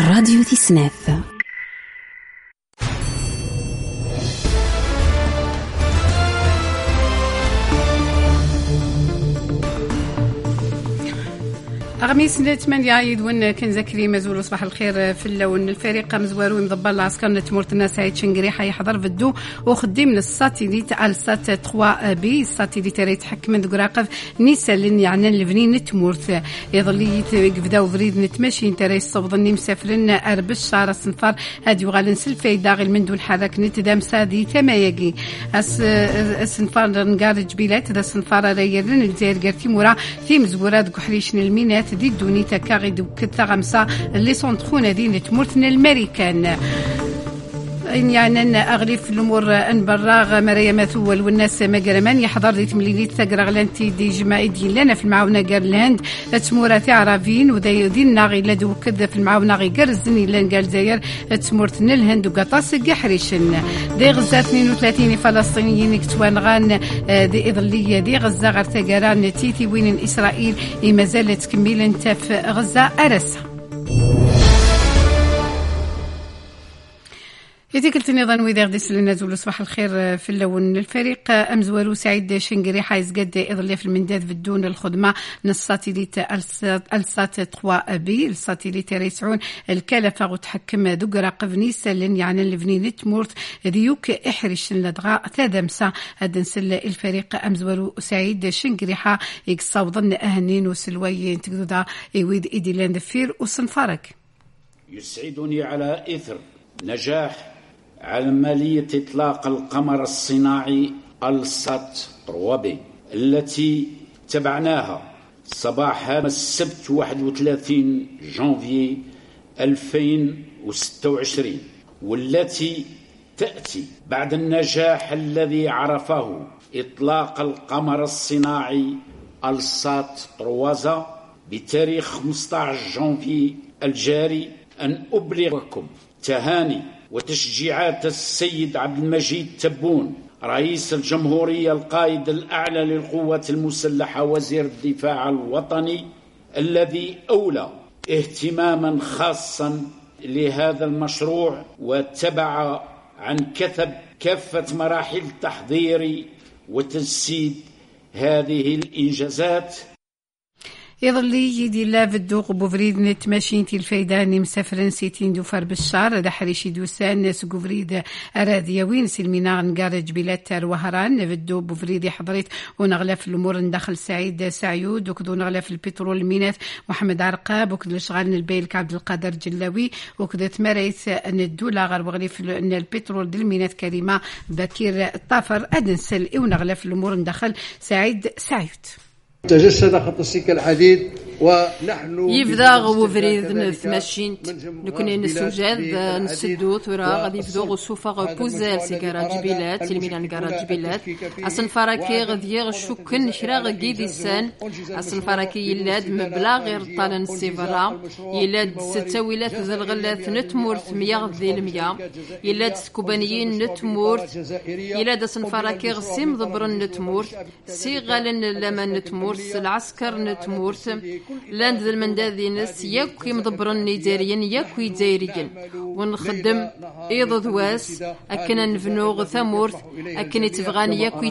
الراديو تسناف. غميس 8 يدون كان زكري مزور صباح الخير في اللون الفريق مزوارو مضبر العسكر نتمورتنا سعيد شنقري حيحضر فدو وخدي من الساتيليت السات 3 بي الساتيليت راه يتحكم من دقراقف نيسالن يعني الفنين نتمورت يظل يبداو فريد نتمشي انت راه يصوبضني مسافرين اربش شهر الصنفار هادي وغال نسلفايدا غير من دون حرك نتدام سادي تماياقي الصنفار نقارج بيلات ذا الصنفار راه يرن الجزائر قرتي مورا في مزورات قحريشن المينات دي الدوني تكاغد وكتا غمسة اللي صنتخونا دي نتمورتنا الامريكان يعني أغلف الأمور أنبراغ مريم مثول والناس مقرمان يحضر دي تمليليت تقرغلانتي دي جماعي دي لنا في المعاونة قارلاند تموراتي عرافين ودي دينا غي لدو كذا في المعاونة غي قرزني لان قال زاير تمورتنا الهند وقطاس قحريشن دي غزة 32 فلسطينيين كتوان غان دي إضلية دي غزة غير تقران تيتي وين إسرائيل ما زالت تكمل انت في غزة أرسها يتكلت النظام ويدير ديس لنا زول صباح الخير في اللون الفريق أمزوالو سعيد شنقري حايز قد إضلي في المنداد بدون الخدمة الساتيليت السات 3 بي الساتيليت ريسعون الكلفة وتحكم دقرا قفنيس لن يعني الفنين تمورت ديوك إحرش لدغا تادمسا أدنسل الفريق أمزوالو سعيد شنقري حا يقصاوضن أهنين وسلوين تقدودا يويد إيدي لاندفير وصنفارك. يسعدني على إثر نجاح عملية إطلاق القمر الصناعي السات 3 بي التي تبعناها صباح السبت 31 جانفي 2026 والتي تأتي بعد النجاح الذي عرفه إطلاق القمر الصناعي السات 3 بتاريخ 15 جانفي الجاري أن أبلغكم تهاني وتشجيعات السيد عبد المجيد تبون رئيس الجمهورية القائد الأعلى للقوات المسلحة وزير الدفاع الوطني الذي أولى اهتماما خاصا لهذا المشروع واتبع عن كثب كافة مراحل تحضير وتجسيد هذه الإنجازات. يظل يدي لا فدوق بوفريد نتماشين الفايداني مسافرين سيتين دوفر بالشهر هذا حريشي دوسان ناس قفريد أراضي وين سلمينا نقارج بلاد تار وهران فدو بوفريد حضريت ونغلف الأمور ندخل سعيد سعيود وكدو نغلف البترول المينات محمد عرقاب وكدو شغال البيلك عبد القادر جلاوي وكدو تماريت الدولة غير وغليف ان البترول دل المينات كريمة بكير الطافر أدنسل ونغلف الأمور ندخل سعيد سعيود. تجسد خط السكة الحديد ونحن يفضاغ وفريد نتماشين نكوني نسوجاد نسدو ثورا غادي يفضاغ وصوفا بوزال سيكارا جبيلات تلمينا نكارا جبيلات أصن فراكي غادي يغشوكن نشرا قيدي السان أصن فراكي يلاد مبلا غير طالن السيفرا يلاد ستاويلات زلغلات نتمورت 100 غذي المية يلاد سكوبانيين نتمورت يلاد أصن فراكي غسيم ضبرن نتمورت سيغالن لما نتمورت العسكر نتمورت لاند المنداذي ناس ياكو مضبرن نيجيريين ياكو يجيريين ونخدم ايض ذواس اكنا نفنوغ ثمورت اكنا تفغان ياكو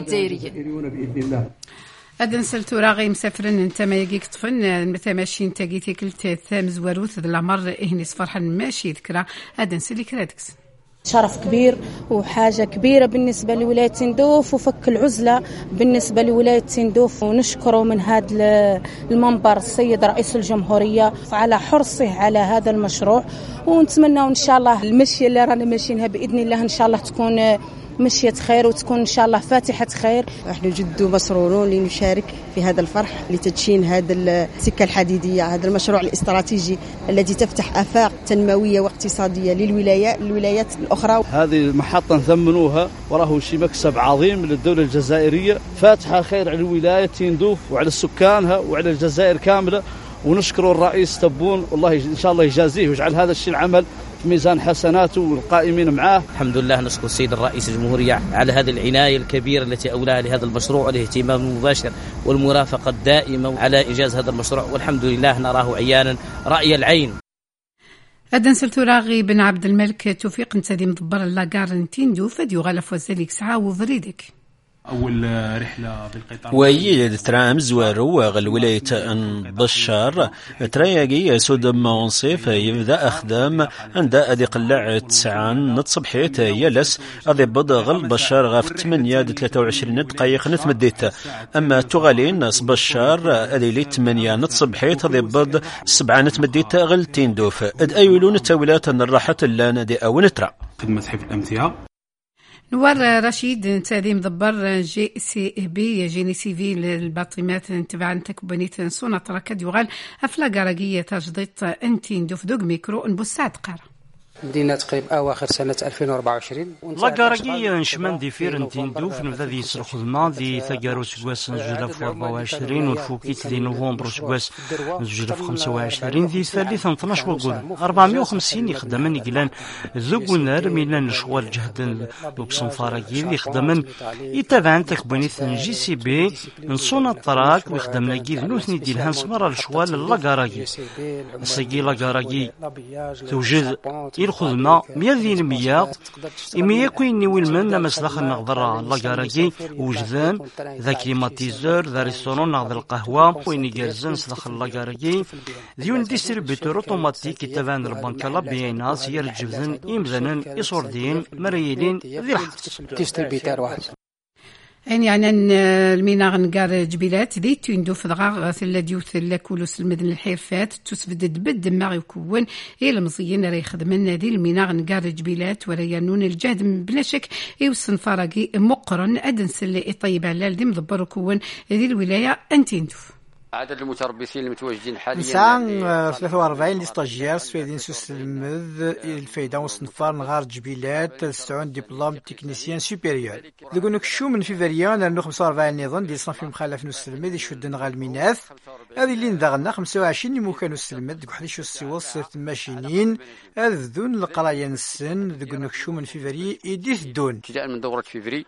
يجيريين أدن سلتو راغي مسافرين انت ما يجيك طفن متى ماشيين تاقيتي كلت ثامز وروث ذا العمر إهنيس فرحان ماشي ذكرى أدن سلي كرادكس شرف كبير وحاجة كبيرة بالنسبة لولاية تندوف وفك العزلة بالنسبة لولاية تندوف ونشكره من هذا المنبر السيد رئيس الجمهورية على حرصه على هذا المشروع ونتمنى إن شاء الله المشي اللي رانا ماشيينها بإذن الله إن شاء الله تكون مشية خير وتكون إن شاء الله فاتحة خير. نحن جد مسرورون لنشارك في هذا الفرح لتدشين هذا السكة الحديدية هذا المشروع الاستراتيجي الذي تفتح آفاق تنموية واقتصادية للولايات الأخرى. هذه المحطة نثمنوها وراه شيء مكسب عظيم للدولة الجزائرية فاتحة خير على الولاية تندوف وعلى سكانها وعلى الجزائر كاملة ونشكر الرئيس تبون والله إن شاء الله يجازيه ويجعل هذا الشيء العمل ميزان حسناته والقائمين معاه. الحمد لله نشكر السيد الرئيس الجمهورية على هذه العناية الكبيرة التي أولاها لهذا المشروع والاهتمام المباشر والمرافقة الدائمة على إنجاز هذا المشروع والحمد لله نراه عيانا رأي العين. أدن سلتوراغي بن عبد الملك توفيق نتادي مضبر لاكار نتيندو فديو غالف وزاليك ساعة وفريدك أول رحلة بالقطار ويل ترام زوارو الولاية بشار ترياقي سود منصف يبدأ أخدم عند أدي قلع 9 نتصبحيت يلس أدي بدغل بشار غاف 8-23 دقايق نتمديت أما تغالين بشار أدي لي 8 نتصبحيت أدي بد 7 نتمديت غل تيندوف أد أيولون التاولات أن الراحة اللان أدي أو نترى خدمة حفظ الأمتعة. نوار رشيد نتادي مدبر جي سي بي جيني سيفيل الباطمات تبع تكبنيت صونة تركد يغال أفلا قراقية تجديد انتي ندوف دوغ ميكرو نبوسات قارة بدينا تقريبا أواخر سنة 2024 لاكاراكي نشمان دي فيرنتين دوف نبدا دي الخدمة دي ثقارو سكواس نجلف 24 ونفوكيت دي نوفمبر سكواس نجلف 25 دي ثالث 12 وقود 450 يخدمن يقلان ذوقنار ميلان شوال جهد لوكسنفاراكي اللي يخدمن يتابعن تكبنيت جي سي بي نصونا الطراك ويخدمنا كي ذنوثني دي الهانس مرة الشوال لاكاراكي الساقي لاكاراكي توجد الخدمة 100% إما يكون نيويل من لما سلاخ نغضر لاكاراكي وجدان ذا كليماتيزور ذا ريستورون نغضر القهوة وين يجرزن سلاخ لاكاراكي ديون ديستريبيتور اوتوماتيك يتبان البنكة لابينا سير الجبذن إمزانا إصوردين مريلين ذي الحس ديستريبيتور واحد يعني الميناغ نقار جبيلات ذي تندو في ضغاغ ثلا ثلا كولوس المدن الحيرفات تسفدد بد ما يكون المزيين راه يخدمنا ذي الميناغ نقار جبيلات وريانون الجهد بلا شك يوصن فراقي مقرن أدنس اللي طيب على ذي مضبر كون ذي الولاية أنتيندوف عدد المتربصين المتواجدين حاليا نسعى 43 لستاجير سويدين سوس المذ الفايدة وصنفار نغار جبيلات 9 دبلوم تكنيسيان سوبيريور لقونو كشو من فيفريان لأنه 45 نظام دي صنف مخالف نسلمذ يشد نغال الميناث هذه اللي ندغلنا 25 مكان نسلمذ دك حديش السيوص ماشينين هذا ذون القرايا نسن لقونو كشو من فيفري يديث دون ابتداء من دورة فيفري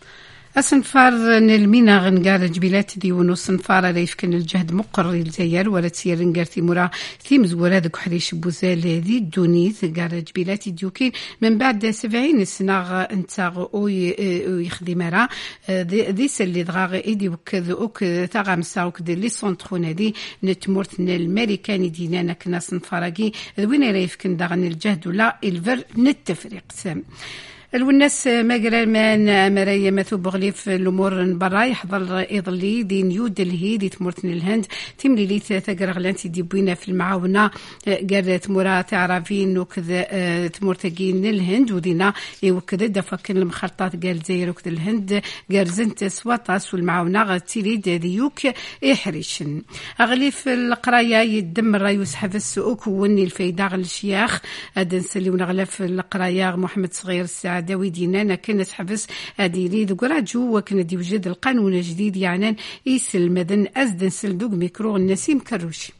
أصنفار نلمينا غنقار جبيلات ديونو صنفار ريفكن الجهد مقرر الزيار ولا تسير نقار تيمورا ثيمز ورادك حريش بوزال ذي الدونيث قار جبيلات ديوكين من بعد 70 سنة انتاغ او يخدم راه ذي سلي دغاغ ايدي وكذ اوك تاغا مساوك دي لي سونترون دي نتمورت الامريكاني دينانا كنا صنفاراكي وين ريفكن داغن الجهد ولا الفر نتفريق سام الوناس ماقرمان مرايا مثوب غليف الامور برا يحضر يضلي دي نيو دلهي دي تمورتن الهند تملي لي ثقر غلانتي دي بوينا في المعاونه قال تمورا تعرفين وكذا تمورتاقين الهند ودينا وكذا دفكن المخلطات قال زير وكذا الهند قال زنت سواطاس والمعاونه تيريد ديوك يحرشن غليف القرايه يدم الرايوس حفص وكوني الفايده غل الشياخ ادنسلي ونغلف القرايه محمد صغير الساعه داوي دينانا كانت حبس اديري دكراجو وكان دي وجد القانون الجديد يعني يسل مدن ازدن سلدوق ميكرو النسيم كروشي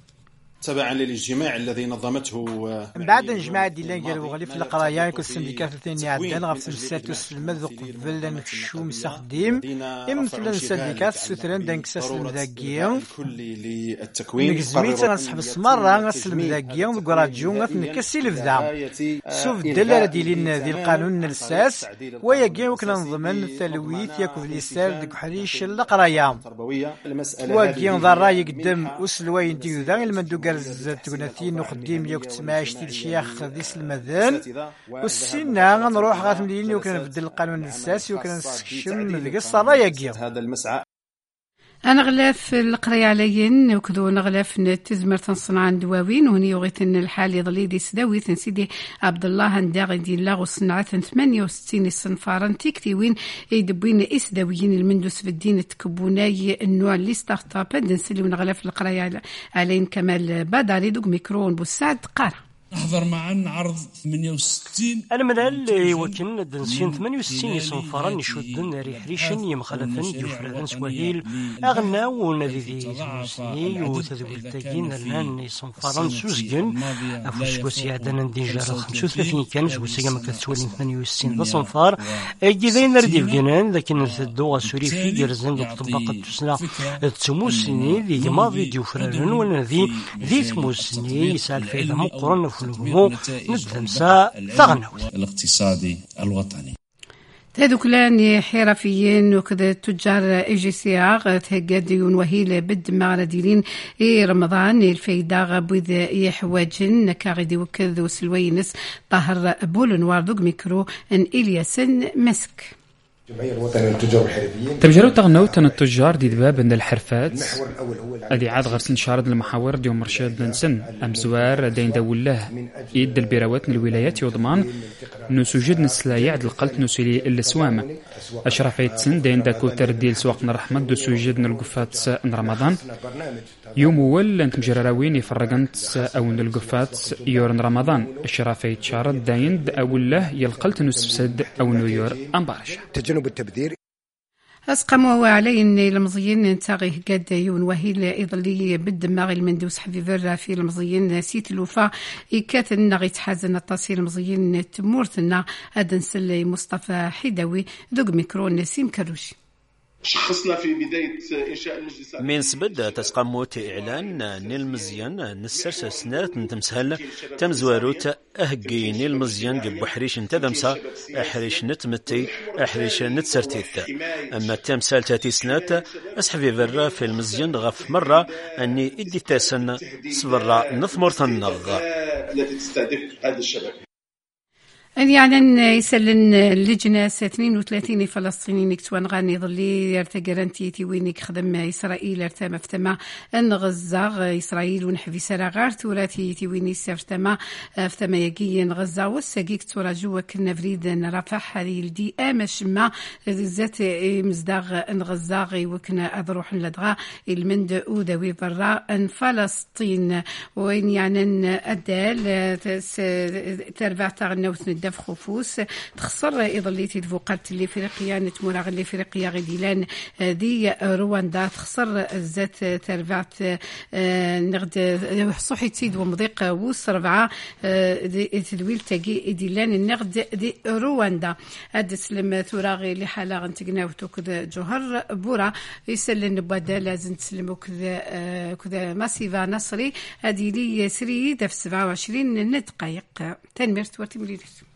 تبعا للاجتماع الذي نظمته بعد اجماع ديلان قالوا غليف القرايا كل السنديكات الثاني عدان غف سلساتوس المذ قبل نفشو مسخديم مثل السنديكات ستران دانكساس المذاقية نجزميت نصحب السمرة غسل المذاقية وقراجو نكسي لفذا سوف الدلالة ديلين ذي القانون نلساس ويقين وكنا نضمن التلويث ياكو ليسال ديك حريش القرايا ويقين ضرا يقدم وسلوين ديو ذا المندوق تقناتين وخديم ليوك تسماش تيل شيخ ديس المذان والسنة غنروح غاتمليني وكنا نبدل القانون الأساسي وكنا نسكشم القصة رايقية هذا المسعى أنا غلاف القراية عليين وكذو نغلاف نتزمر تنصنع دواوين وهني يغيثن الحال يضلي دي سداوي تنسيدي عبد الله هنداغ دي لاغو صنعة 68 صنفارا تيكتيوين يدبوين إسداويين المندوس في الدين تكبوناي النوع اللي ستارت اب نسلي ونغلاف القراية عليين كمال بداري دوك ميكرون بوساد قارة نحضر معا عرض 68 الملال وكن دنسين 68 صنفران يشدن ريحريشن يمخلفن ديوفرادن سواهيل أغنى ونذي زوسني وتذويلتاقين لان صنفران سوزقن أفوش وسيعدن ديجار 35 كان زوسيا مكتسولين 68 ذا صنفار جذين رديف جنان لكن الدوغة سوري في جرزن طبقة تسنى تسموسني ذي ماضي ديوفرادن ونذي ذي تموسني يسال في مقرن كله ندلمسا ثغنوت الاقتصادي الوطني. هذوك لاني حرفيين وكذا تجار اي سي ار تهجد وهيل بالدماغ رديلين رمضان الفايدة بوذ يحواجن كاغدي وكذا وسلوينس طاهر بولن واردوك ميكرو ان الياسن مسك. الجمعية الوطنية للتجار والحرفيين تبجروا تغنوت أن التجار دي دباب أن الحرفات أدي عاد غرسن شارد المحاور ديوم مرشاد لنسن أمزوار دين دولاه يد البيروات من الولايات يضمان نسوجد نسلا يعد القلت نسلي السوامة أشرفيت سن دين داكو ترديل سواق نرحمد دو سوجد نلقفات ان رمضان يوم أول أنت مجراوين يفرقنت أو نلقفات يورن رمضان أشرفيت شارد دين أولاه يلقلت نسبسد أو نيور أمبارش تجنب التبذير. أسقموا علينا المزيين نتاغي قد يون وهيل إضلي بالدماغ المندوس حبيبر في المزيين سيت الوفا إكاتنا غيتحازن التصير المزيين تمورتنا أدنسل مصطفى حدوي ذوق ميكرون نسيم كروشي. شخصنا في بداية إنشاء المجلس من سبد تسقموت إعلان نيل مزيان نسرس سنات نتمسهل تمزواروت أهجين المزيان جب حريش انتدمسا أحريش نتمتي أحريش نتسرتيث أما تمسال تاتي سنات أسحفي برا في المزيان غف مرة أني إدي تاسن سبرا نثمر النغ التي تستهدف هذا الشباب. يعني يسلن اللجنة 32 فلسطيني كتوان غاني ظلي يرتقرنتي تيوينك خدم إسرائيل ارتما فتما أن غزة إسرائيل ونحفي سرا غار توراتي تيويني سرتما فتما يقين غزة والساقيك تورا جوا كنا فريد نرافح هذه الدي آمش ما ذات مزداغ أن غزة وكنا أذروح لدغا المند أودوي برا أن فلسطين وين يعني أدال تربع تغنوث دف خفوس تخسر إضليتي دفوقات اللي فريقيا نتموراغ اللي فريقيا غديلان دي رواندا تخسر الزات تربعت نغد صحي تسيد ومضيق ووس ربعة تدويل تاقي ديلان النغد دي رواندا هاد سلم ثوراغي اللي حالا غنتقناو كذا جوهر بورا يسلن بوادا لازم تسلمو كذا ماسيفا نصري هادي لي سري دف 27 دقايق تنمير تورتي مليريس.